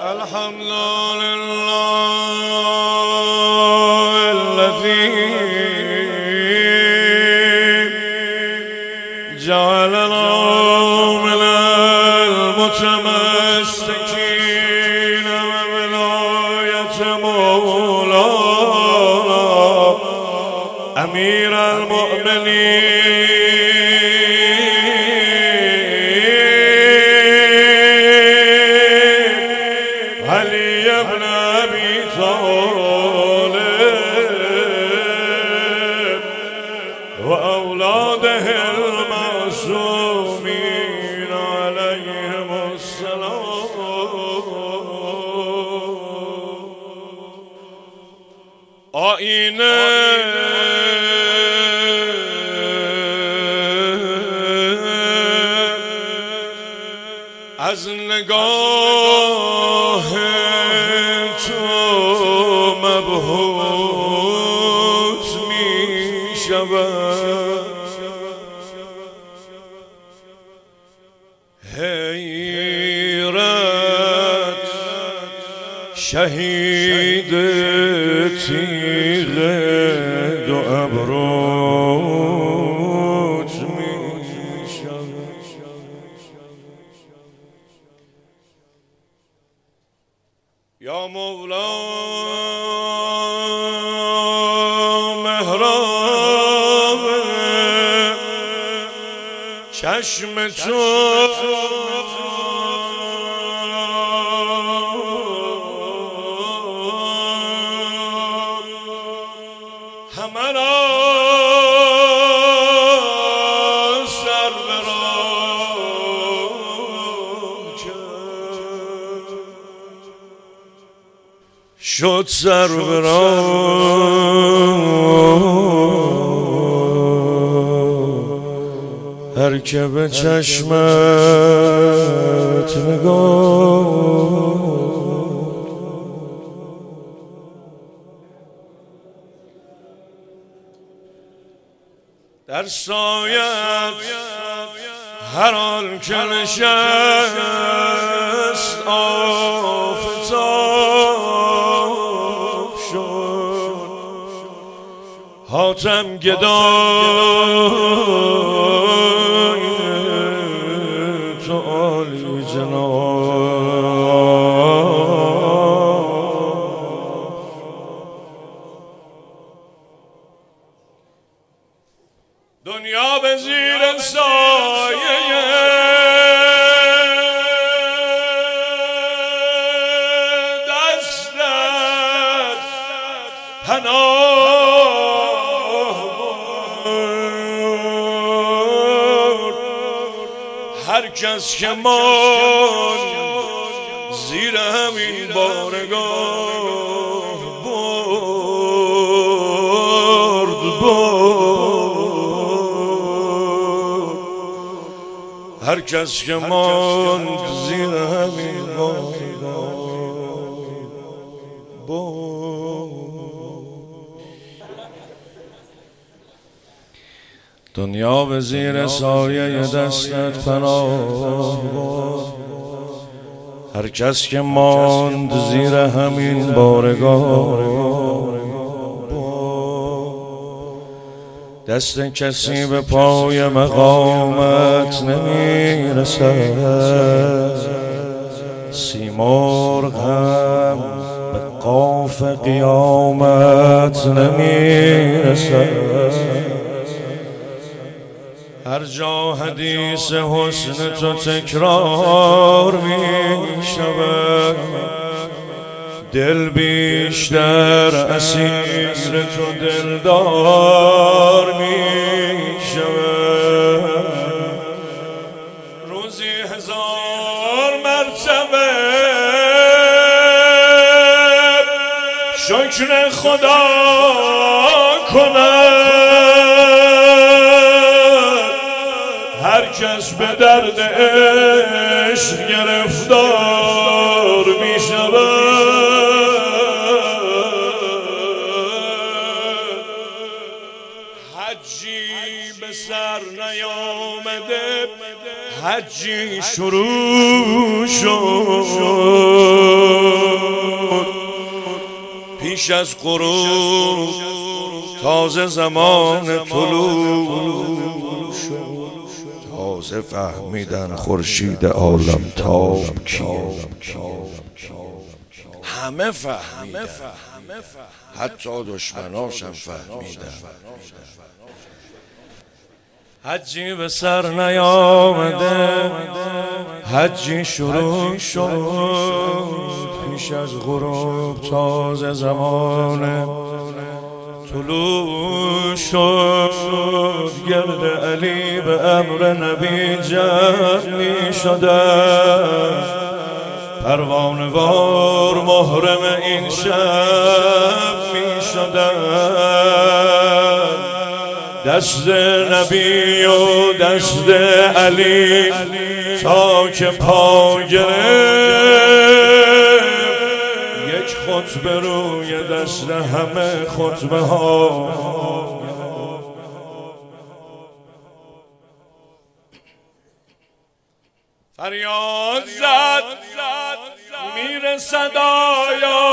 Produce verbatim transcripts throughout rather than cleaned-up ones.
الحمد لله الذي جعلنا من المتمسكين بولاية مولانا أمير المؤمنين علي بن أبي طالب وأولاده المعصومين عليهم السلام. آینه از نگاه تو مبهوت می شود، حیرت شهید تیغ دو ابروت می شود. یا مولا محراب چشم تو همه را سر به راه کرد، شد سر به راه هر که به چشمت نگاه. در سایت هر آن که نشست آفتاب شد، حاتم گدای تو عالی جناب. دنیا به زیر سایه دستت پناه برد، هر کس که ماند زیر همین بارگاه برد برد، هر کس که ماند زیر همین بارگاه برد. دنیا به زیر سایه دستت پناه برد، هر کس که ماند زیر همین بارگاه. دست کسی به پای مقامت نمیرسد، سیمرغ هم به قاف قیامت نمیرسد. هر جا حدیث حسن تو تکرار می شود، دل بیشتر اسیر تو دلدار می شود. روزی هزار مرتبه شکر خدا کند، هر کس به درد عشق گرفتار می شود. حجی به سر نیامده حجی شروع شد، پیش از غروب تازه زمان طلوع شد. تازه فهمیدن خورشید عالم تاب کیه. همه فهمیدن، حتی دشمناشم فهمیدن. حجی به سر نیامده، حجی شروع شد. پیش از غروب تازه زمان طلوع شد. گرد علی به امر نبی جمع می شدن. پروانه وار محرم این شب می شدن. دست نبی و دست علی تا که پا گرفت. یک خطبه روی دست همه خطبه ها. فریاد زد میره صدایا،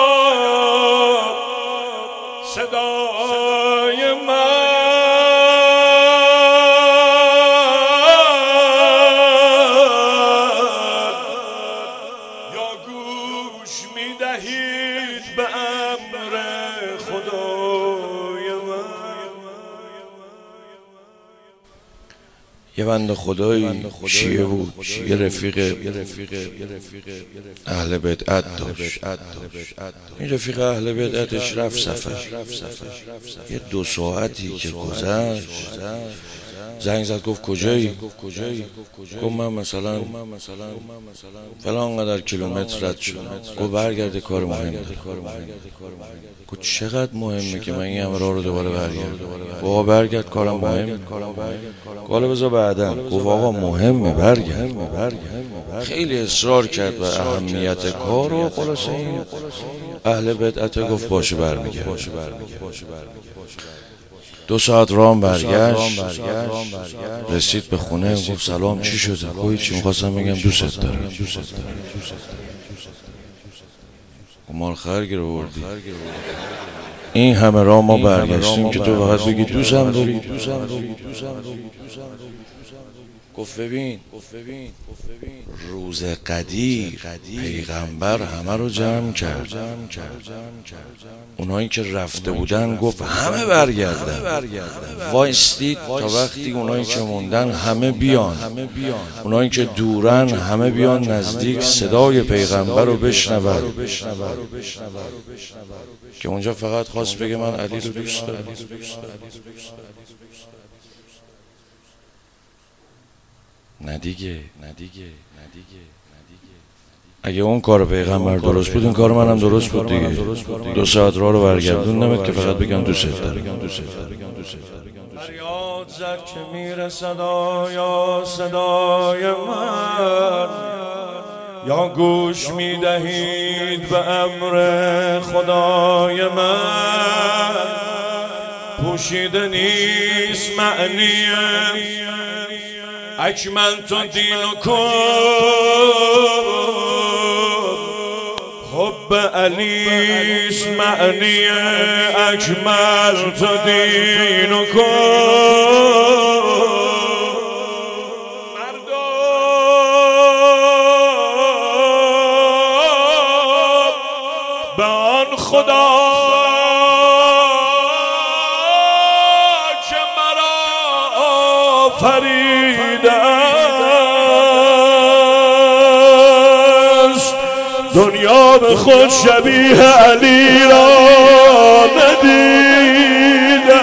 صدای من یا گوش میدهید به امر خدای من. یه بنده خدایی شیعه بود، یه رفیق اهل بدعت داشت. این رفیق اهل بدعتش رفت سفر. یه دو ساعتی که گذشت زنگ زد، گفت کجایی؟ گفت من مثلا فلان قدر کیلومتر رد شدم. گفت برگرده، کار مهم داره. گفت چقدر مهمه که من این همه راه رو دوباره برگردم؟ گفت برگرد، کارم مهمه. گفت حالا بذار بعداً. گفت آقا مهمه، برگرد. خیلی اصرار کرد به اهمیت کار و خلاصه این اهل بدعت گفت باشه برمیگرد. دو ساعت راه برگشت، رسید به خونه. گفت سلام، چی شده؟ گفت چی، میخواستم بگم دوست دارم. گفت مال خرگی رو بردی. این همه راه ما برگشتیم که تو فقط بگی دوستم داری. گفت ببین روز قدیر پیغمبر همه رو جمع کرد. اونایی که رفته بودن گفت همه برگردن. وایستید تا وقتی اونایی که موندن همه بیان. اونایی که دورن همه بیان نزدیک، صدای پیغمبر رو بشنون. که اونجا فقط خواست بگه من علی رو دوست دارم. نه دیگه، اگه اون کار پیغمبر درست بود، این کار منم درست بود دیگه. دو ساعت راه رو برگردون نمید که فقط بگم دوست دارم. فریاد زد که میره صدایا، صدای من یا گوش میدهید به امر خدای من. پوشیده نیست معنی اکملت دینکم، حب علیس معنی اکملت دینکم. مردم به آن خدا که مرا آفریده است، دنیا به خود شبیه علی را ندیده.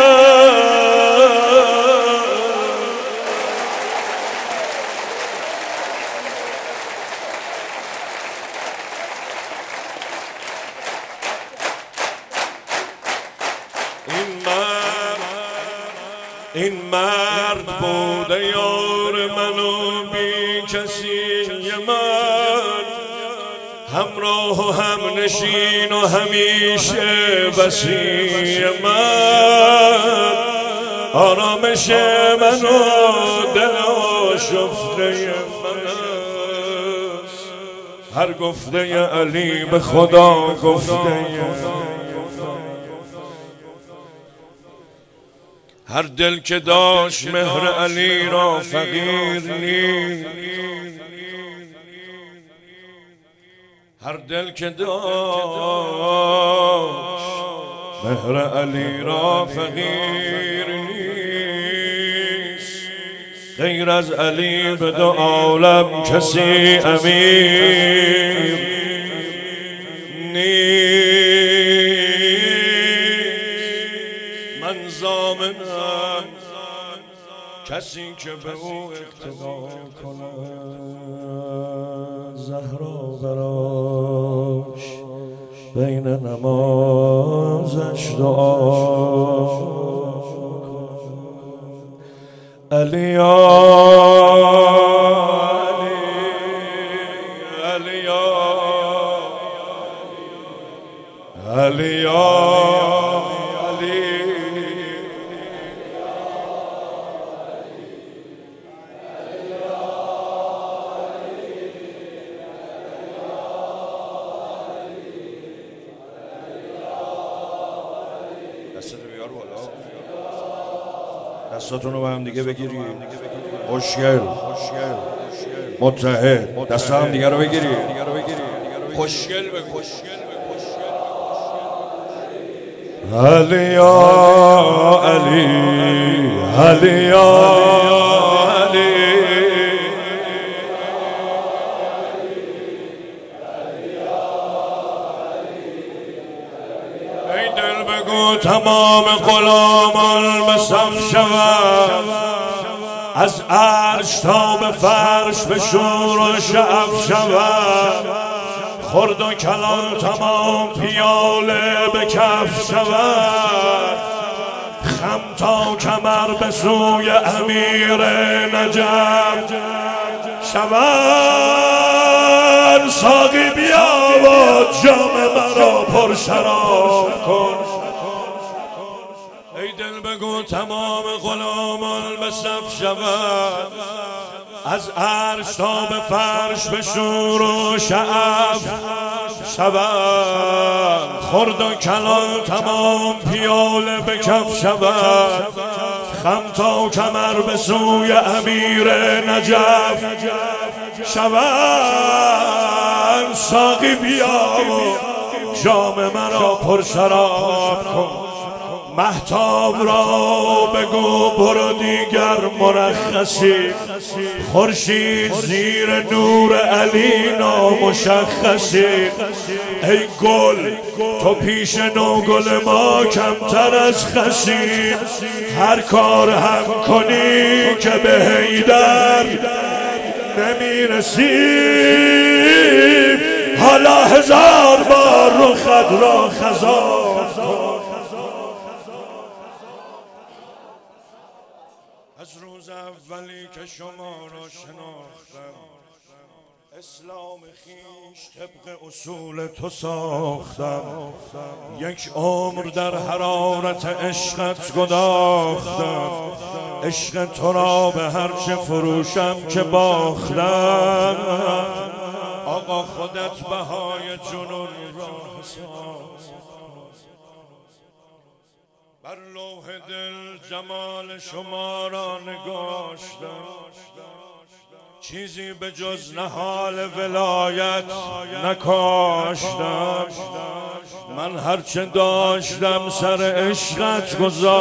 این مرد بوده یار من و بی کسی من، همراه و هم نشین و همیشه بسی من، آرامش من و دل آشفته من است. هر گفته علی به خدا گفته هر دل که داشت مهر علی را فقیر نیست، هر دل که داشت مهر علی را فقیر نیست. غیر از علی به دو عالم کسی امیر نیست. من ضامنم کسی که به او اقتدا کند، زهرا براش بین نمازش دعا. علی علی علی دستاتون رو با هم دیگه بگیرید، خوشگل متحد، دست هم دیگه رو بگیرید، خوشگل به خوشگل. علی یا علی علی یا علی ای دل بگو تمام غلامان به صف شود، از عرش تا به فرش به شور و شعف شود، خرد و کلان تمام پیاله به کف شود، خم تا کمر به سوی امیر نجف شود. ساقی بیا و جام مرا پر شراب کن. ای دل بگو تمام غلامان به صف شود، از عرش تا به فرش به شور و شعف شود، خرد و کلان تمام پیاله به کف شود، خم تا کمر به سوی امیر نجف شود. ساقی بیا و جام مرا پر شراب کن. مهتاب را بگو برو دیگر مرخصی، خورشید زیر نور علی نامشخصی. ای گل تو پیش نوگل ما کمتر از خسی، هر کار هم کنی که به حیدر نمیرسی. حالا هزار بار رخت را خزان کن. از روز اولی که شما را شناختم، اسلام خیش طبق اصول تو ساختم. یک عمر در حرارت عشقت گداختم، عشق تو را به هر چه فروشم که باختم. آقا خودت بهای جنون را حساب، بر لوح دل جمال شما را نگاشتم، چیزی به جز نهال ولایت نکاشتم. من هرچه داشتم سر عشقت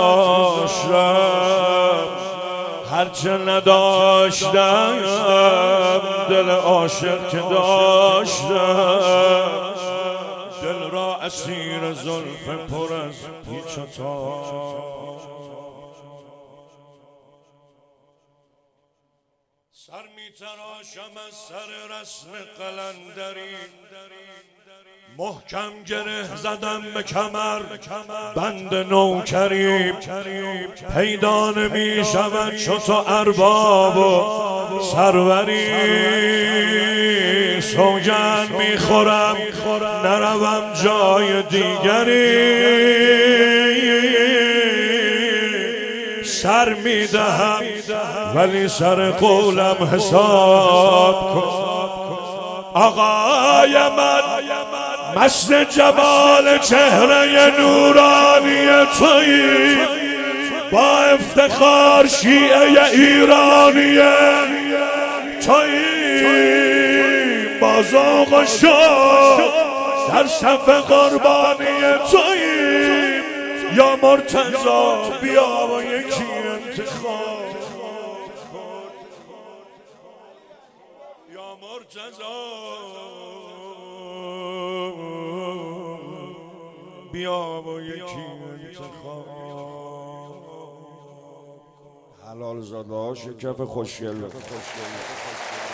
گذاشتم، هرچه نداشتم دل عاشق که داشتم. دل را اسیر زلف پر از پیچ و تاب، سر می تراشم از سر رسم قلندری، محکم گره زدم به کمر بند نوکری. پیدا نمی شود چو تو ارباب و سروری، سوگند می خورم نروم جای دیگری. سر می دهم ولی سر قولم حساب کن. آقای من مست جمال چهره نورانی تویی، با افتخار شیعه ایرانیه توییم باز آقا شد در صف قربانی توییم یا مرتضی بیا و یکی انتخاب یا مرتضی بیا و یکی انتخاب حلال زاده ها شکف خوشگل